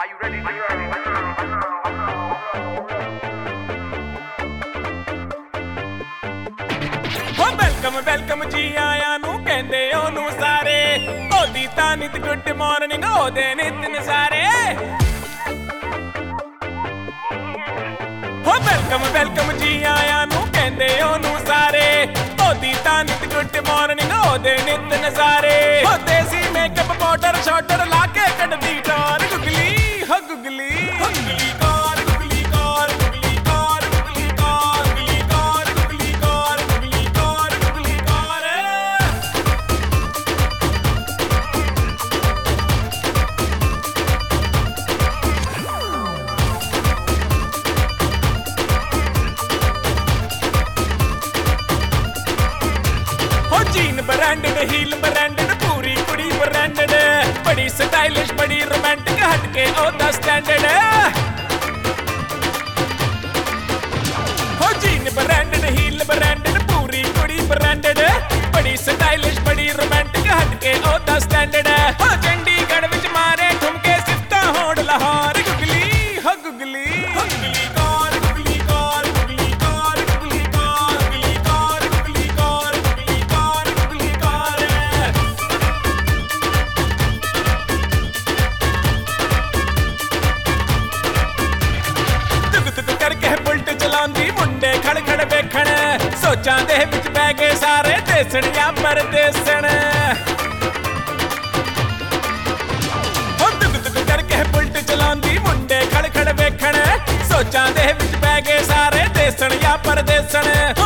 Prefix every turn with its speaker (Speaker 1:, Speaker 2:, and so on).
Speaker 1: Are you ready? Are you ready?
Speaker 2: Welcome welcome जी आया नू कहंदे ओनू सारे ओदी तां नित गुड मॉर्निंग ओदे नित नजारे हो वेलकम वेलकम जी आया नू कहंदे ओनू सारे ओदी तां नित गुड मॉर्निंग ओदे नित नजारे हो देसी मेकअप पाउडर शॉटर लाके कड्डी टोर गुगली हो गुगली गुगली कार गुगली कार गुगली कार गुगली कार गुगली कार गुगली कार गुगली कार गुगली कार हो जीन ब्रांडेड हील ब्रांडेड पूरी कुड़ी ब्रांडेड बड़ी स्टाइलिश बड़ी रोमांटिक हटके ओदा स्टैंडर्ड हो जीन ब्रांडेड हील ब्रांडेड पूरी कुड़ी ब्रांडेड बड़ी स्टाइलिश बड़ी रोमांटिक हटके ओदा स्टैंडर्ड हो चंडीगढ़ विच मारे ठुमके सिफ्ता होड़ लाहौर गुगली हो गुगली गुगली कार गुगली कार गुगली कार गुगली कार गुगली कार गुगली कार गुगली कार गुगली कार तुक तुक करके बुलट चलांदी मुंडे खड़ खड़ वेखण सोचां दे विच पै गए सारे देसण या परदेसण हो तुक तुक करके बुलट चलांदी मुंडे खड़ खड़ वेखण सोचां दे विच पै गए सारे देसण या परदेसण